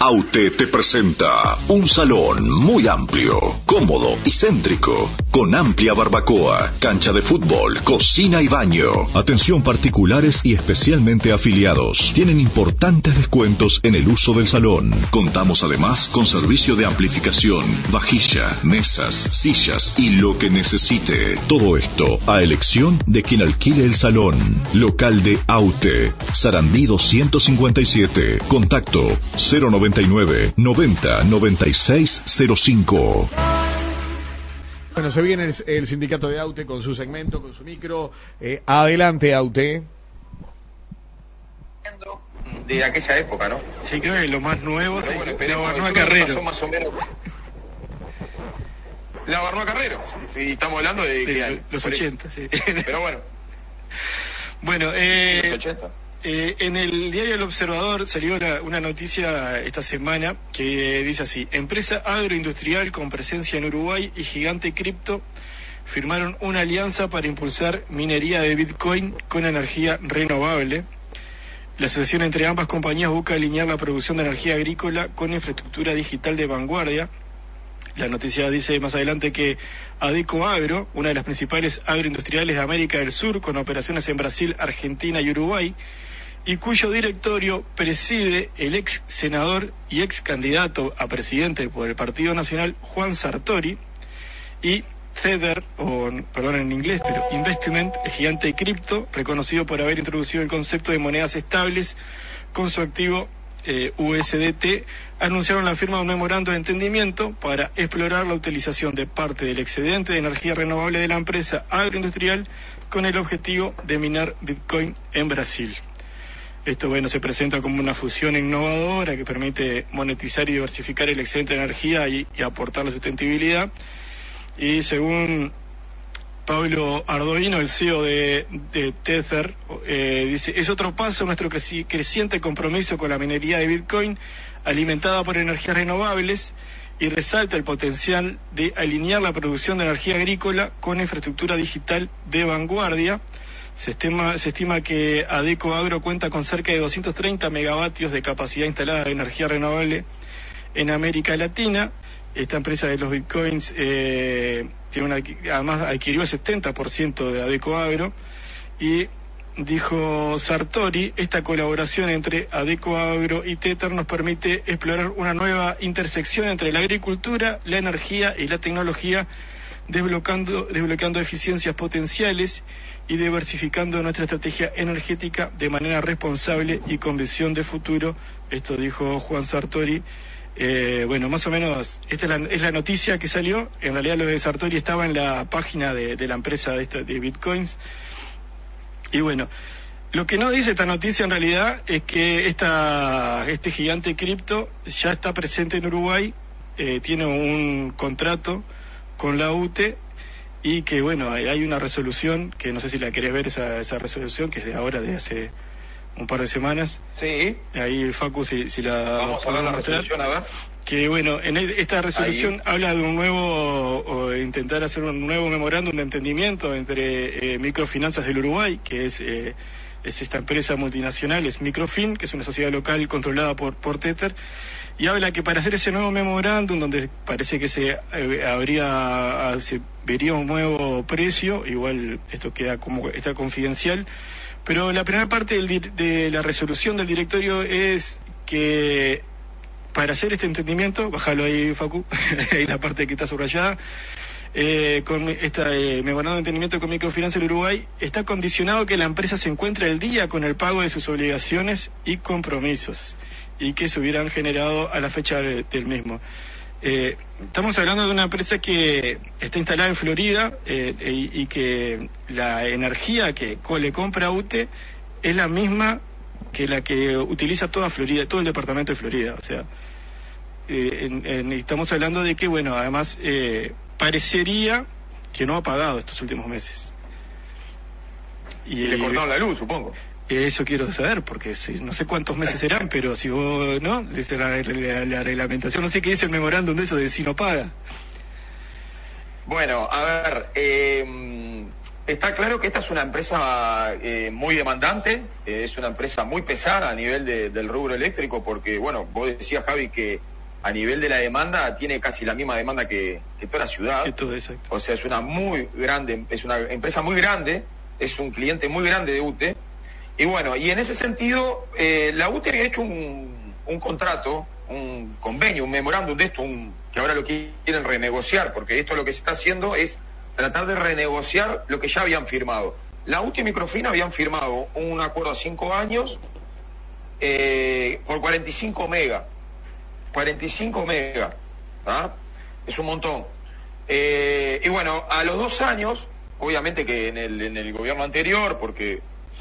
Aute te presenta un salón muy amplio, cómodo y céntrico, con amplia barbacoa, cancha de fútbol, cocina y baño. Atención particulares y especialmente afiliados. Tienen importantes descuentos en el uso del salón. Contamos además con servicio de amplificación, vajilla, mesas, sillas y lo que necesite. Todo esto a elección de quien alquile el salón. Local de Aute, Sarandí 257. Contacto 099 90 96 05. Bueno, se viene el sindicato de Aute con su segmento, con su micro. Adelante, Aute. De aquella época, ¿no? Sí, creo que lo más nuevo es bueno, la Barnoa Carrero. Más o menos. La Barnoa Carrero. Sí, estamos hablando de los 80, sí. Pero bueno. Bueno, los 80. En el diario El Observador salió una noticia esta semana que dice así: empresa agroindustrial con presencia en Uruguay y gigante cripto firmaron una alianza para impulsar minería de Bitcoin con energía renovable. La asociación entre ambas compañías busca alinear la producción de energía agrícola con infraestructura digital de vanguardia. La noticia dice más adelante que Adeco Agro, una de las principales agroindustriales de América del Sur, con operaciones en Brasil, Argentina y Uruguay, y cuyo directorio preside el ex senador y ex candidato a presidente por el Partido Nacional, Juan Sartori, y Tether, en inglés, pero Investment, el gigante de cripto, reconocido por haber introducido el concepto de monedas estables con su activo USDT, anunciaron la firma de un memorando de entendimiento para explorar la utilización de parte del excedente de energía renovable de la empresa agroindustrial con el objetivo de minar Bitcoin en Brasil. Esto, se presenta como una fusión innovadora que permite monetizar y diversificar el excedente de energía y aportar la sustentabilidad. Y según Pablo Ardoino, el CEO de Tether, dice: es otro paso nuestro creciente compromiso con la minería de Bitcoin alimentada por energías renovables, y resalta el potencial de alinear la producción de energía agrícola con infraestructura digital de vanguardia. Se estima que Adeco Agro cuenta con cerca de 230 megavatios de capacidad instalada de energía renovable en América Latina. Esta empresa de los bitcoins además adquirió el 70% de Adeco Agro, y dijo Sartori: esta colaboración entre Adeco Agro y Tether nos permite explorar una nueva intersección entre la agricultura, la energía y la tecnología, desbloqueando eficiencias potenciales y diversificando nuestra estrategia energética de manera responsable y con visión de futuro. Esto dijo Juan Sartori. Más o menos esta es la noticia que salió. En realidad lo de Sartori estaba en la página de la empresa de Bitcoins. Y lo que no dice esta noticia en realidad es que este gigante cripto ya está presente en Uruguay, tiene un contrato con la UTE, y que hay una resolución que no sé si la querés ver, esa resolución, que es de ahora, de hace un par de semanas. Sí. Ahí, Facu, si la vamos a ver la resolución, a ver. Que en esta resolución habla de intentar hacer un nuevo memorándum de entendimiento entre Microfinanzas del Uruguay, que es esta empresa multinacional, es Microfin, que es una sociedad local controlada por Tether, y habla que para hacer ese nuevo memorándum, donde parece que se vería un nuevo precio, igual esto está confidencial, pero la primera parte de la resolución del directorio es que para hacer este entendimiento, bájalo ahí, Facu, ahí la parte que está subrayada, con esta memorando de entendimiento con Microfinanzas del Uruguay, está condicionado que la empresa se encuentre al día con el pago de sus obligaciones y compromisos, y que se hubieran generado a la fecha del mismo. Estamos hablando de una empresa que está instalada en Florida, y que la energía que le compra a UTE es la misma que la que utiliza toda Florida, todo el departamento de Florida. O sea, estamos hablando de que, además parecería que no ha pagado estos últimos meses. Y le cortaron la luz, supongo. Eso quiero saber, porque no sé cuántos meses serán, pero si vos, ¿no? Dice la reglamentación, no sé qué dice el memorándum de eso de si no paga. Bueno, a ver, Está claro que esta es una empresa muy demandante, es una empresa muy pesada a nivel del rubro eléctrico, porque, bueno, vos decías, Javi, que a nivel de la demanda tiene casi la misma demanda que toda la ciudad. Todo, exacto. O sea, es una muy grande, es una empresa muy grande, es un cliente muy grande de UTE. Y bueno, y en ese sentido, la UTE había hecho un contrato, un convenio, un memorándum de esto, que ahora lo quieren renegociar, porque esto lo que se está haciendo es tratar de renegociar lo que ya habían firmado. La UTE y Microfin habían firmado un acuerdo a 5 años por 45 mega. 45 mega, ¿ah? Es un montón. Y bueno, a los 2 años, obviamente que en el gobierno anterior, porque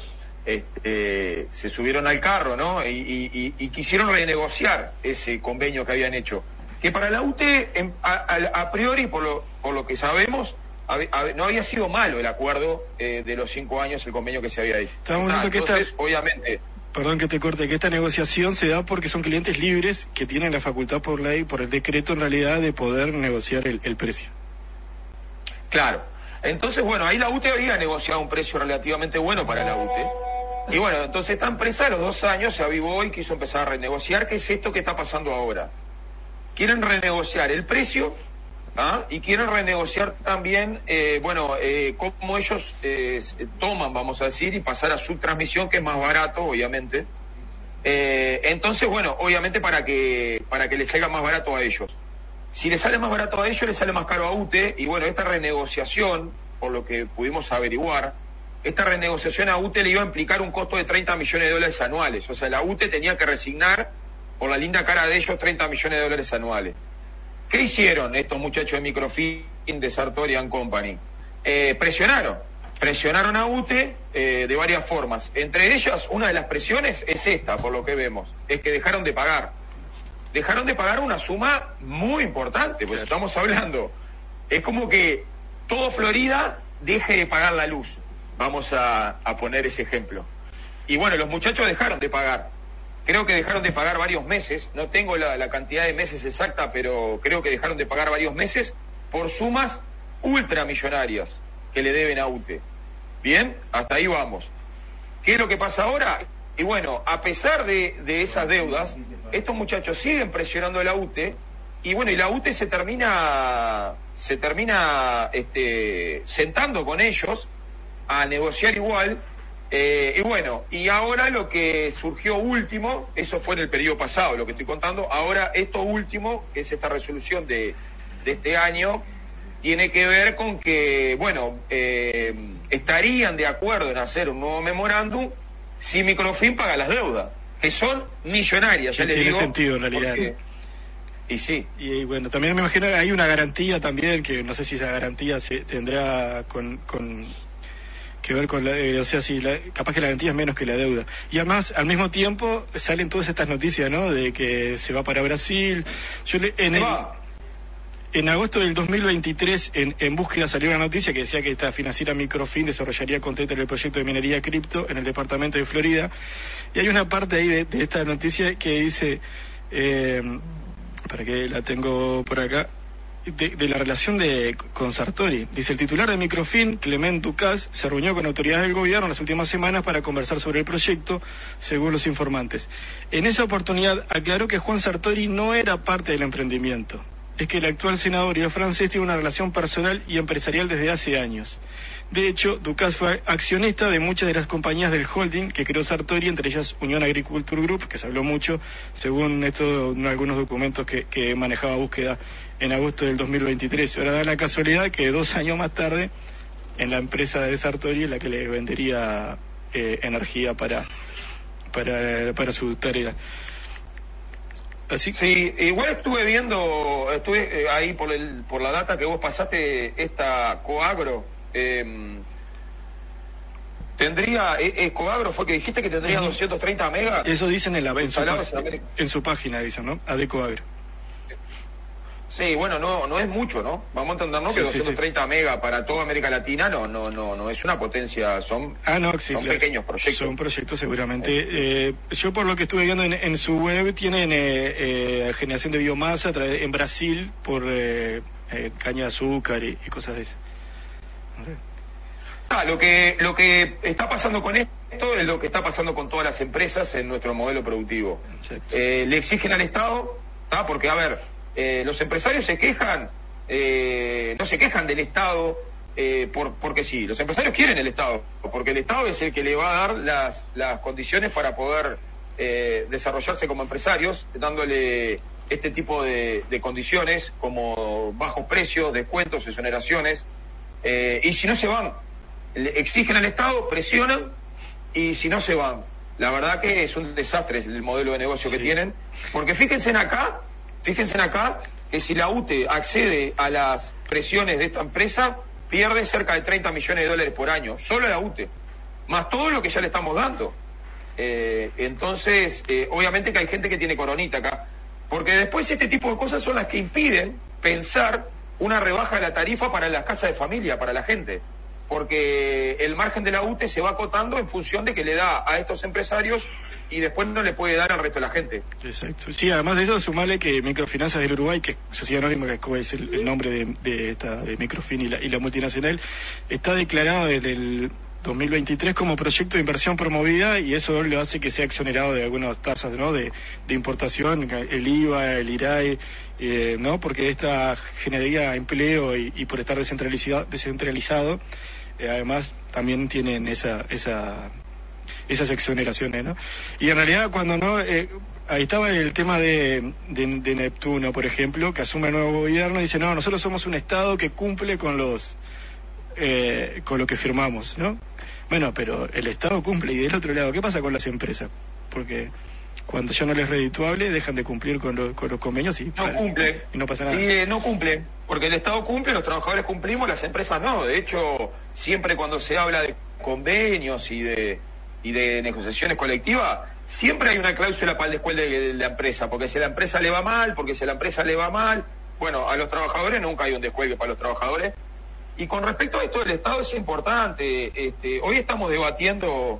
se subieron al carro, ¿no? Y quisieron renegociar ese convenio que habían hecho. Que para la UTE, a priori, por lo que sabemos, no había sido malo el acuerdo de los 5 años, el convenio que se había hecho. Entonces, obviamente... Perdón que te corte, que esta negociación se da porque son clientes libres que tienen la facultad por ley, por el decreto en realidad, de poder negociar el precio. Claro. Entonces, bueno, ahí la UTE había negociado un precio relativamente bueno para la UTE. Y bueno, entonces esta empresa a los 2 años se avivó y quiso empezar a renegociar. ¿Qué es esto que está pasando ahora? Quieren renegociar el precio, ¿ah? Y quieren renegociar también, cómo ellos toman, vamos a decir, y pasar a su transmisión, que es más barato, obviamente. Entonces, bueno, obviamente para que les salga más barato a ellos. Si les sale más barato a ellos, les sale más caro a UTE. Y bueno, esta renegociación, por lo que pudimos averiguar, esta renegociación a UTE le iba a implicar un costo de $30 millones anuales. O sea, la UTE tenía que resignar, por la linda cara de ellos, $30 millones anuales. ¿Qué hicieron estos muchachos de Microfin, de Sartori & Company? Presionaron a UTE de varias formas. Entre ellas, una de las presiones es esta, por lo que vemos, es que dejaron de pagar. Dejaron de pagar una suma muy importante, pues estamos hablando, es como que todo Florida deje de pagar la luz. Vamos a poner ese ejemplo. Y bueno, los muchachos dejaron de pagar. Creo que dejaron de pagar varios meses, no tengo la cantidad de meses exacta, pero creo que dejaron de pagar varios meses por sumas ultramillonarias que le deben a UTE. Bien, hasta ahí vamos. ¿Qué es lo que pasa ahora? Y bueno, a pesar de esas deudas, estos muchachos siguen presionando a la UTE, y bueno, y la UTE se termina sentando con ellos a negociar igual. Y bueno, y ahora lo que surgió último, eso fue en el periodo pasado, lo que estoy contando, ahora esto último, que es esta resolución de este año, tiene que ver con que, bueno, estarían de acuerdo en hacer un nuevo memorándum si Microfin paga las deudas, que son millonarias, ya les digo. Tiene sentido en realidad. Porque, y sí. Y bueno, también me imagino que hay una garantía también, que no sé si esa garantía se tendrá que ver con capaz que la garantía es menos que la deuda. Y además, al mismo tiempo, salen todas estas noticias, ¿no? De que se va para Brasil. En agosto del 2023, en Búsqueda, salió una noticia que decía que esta financiera Microfin desarrollaría con Tether el proyecto de minería cripto en el departamento de Florida. Y hay una parte ahí de esta noticia que dice, para que la tengo por acá, de la relación con Sartori. Dice: el titular de Microfin, Clement Ducas, se reunió con autoridades del gobierno en las últimas semanas para conversar sobre el proyecto, según los informantes. En esa oportunidad aclaró que Juan Sartori no era parte del emprendimiento. Es que el actual senador y el francés tienen una relación personal y empresarial desde hace años. De hecho, Ducas fue accionista de muchas de las compañías del holding que creó Sartori, entre ellas Unión Agriculture Group, que se habló mucho, según algunos documentos que manejaba Búsqueda en agosto del 2023. Ahora da la casualidad que 2 años más tarde, en la empresa de Sartori, la que le vendería energía para su tarea. Así. Sí, igual estuve ahí por la data que vos pasaste, esta Coagro, tendría, Coagro fue que dijiste que tendría 230 megas. Eso dicen en su página, dicen, ¿no? AD Coagro. Sí, bueno, no es mucho, ¿no? Vamos a entender, ¿no? Que 230 megas para toda América Latina no es una potencia, son pequeños proyectos. Son proyectos seguramente. Yo por lo que estuve viendo en su web, tienen generación de biomasa en Brasil por caña de azúcar y cosas de esas. lo que está pasando con esto es lo que está pasando con todas las empresas en nuestro modelo productivo. Le exigen al Estado, porque a ver, los empresarios se quejan, no se quejan del Estado porque sí, los empresarios quieren el Estado, porque el Estado es el que le va a dar las condiciones para poder desarrollarse como empresarios, dándole este tipo de condiciones como bajos precios, descuentos, exoneraciones, y si no se van, le exigen al Estado, presionan, y si no se van. La verdad que es un desastre el modelo de negocio que tienen, porque fíjense acá que si la UTE accede a las presiones de esta empresa, pierde cerca de 30 millones de dólares por año, solo la UTE, más todo lo que ya le estamos dando. Entonces, obviamente que hay gente que tiene coronita acá, porque después este tipo de cosas son las que impiden pensar una rebaja de la tarifa para las casas de familia, para la gente, porque el margen de la UTE se va acotando en función de que le da a estos empresarios y después no le puede dar al resto de la gente. Exacto. Sí, además de eso, sumarle que Microfinanzas del Uruguay, que Sociedad Anónima, que es el nombre de Microfin y la multinacional, está declarado desde el 2023 como proyecto de inversión promovida, y eso le hace que sea exonerado de algunas tasas, ¿no?, de importación, el IVA, el IRAE, ¿no?, porque esta generaría empleo y por estar descentralizado, además también tienen esas exoneraciones, ¿no? Y en realidad cuando no, ahí estaba el tema de Neptuno, por ejemplo, que asume el nuevo gobierno y dice, no, nosotros somos un Estado que cumple con lo que firmamos, ¿no? Bueno, pero el Estado cumple, y del otro lado, ¿qué pasa con las empresas? Porque cuando ya no les es redituable, dejan de cumplir con los convenios y no cumple, y no pasa nada. Y no cumple, porque el Estado cumple, los trabajadores cumplimos, las empresas no. De hecho, siempre cuando se habla de convenios y de negociaciones colectivas, siempre hay una cláusula para el descuelgue de la empresa, porque si a la empresa le va mal, bueno, a los trabajadores nunca hay un descuelgue para los trabajadores. Y con respecto a esto del Estado es importante, hoy estamos debatiendo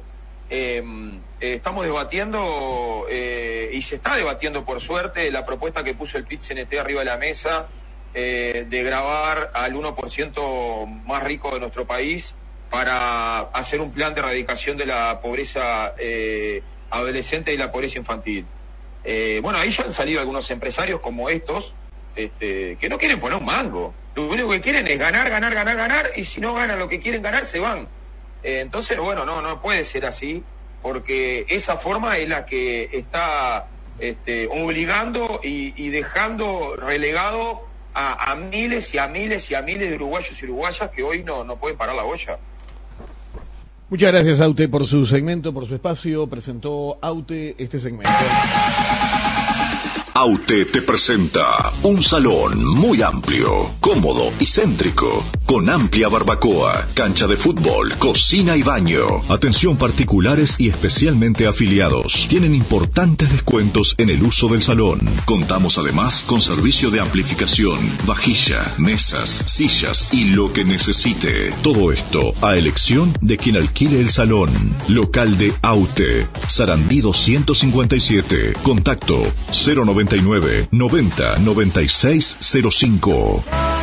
y se está debatiendo por suerte la propuesta que puso el PIT-CNT arriba de la mesa, de gravar al 1% más rico de nuestro país para hacer un plan de erradicación de la pobreza adolescente y la pobreza infantil. Bueno, ahí ya han salido algunos empresarios como estos, que no quieren poner un mango. Lo único que quieren es ganar, y si no ganan lo que quieren ganar, se van. Entonces, bueno, no puede ser así, porque esa forma es la que está obligando y dejando relegado a miles y a miles y a miles de uruguayos y uruguayas que hoy no pueden parar la olla. Muchas gracias, Aute, por su segmento, por su espacio. Presentó Aute este segmento. Aute te presenta un salón muy amplio, cómodo y céntrico, con amplia barbacoa, cancha de fútbol, cocina y baño. Atención particulares y especialmente afiliados. Tienen importantes descuentos en el uso del salón. Contamos además con servicio de amplificación, vajilla, mesas, sillas y lo que necesite. Todo esto a elección de quien alquile el salón. Local de Aute, Sarandí 257. Contacto 099 90 96 05.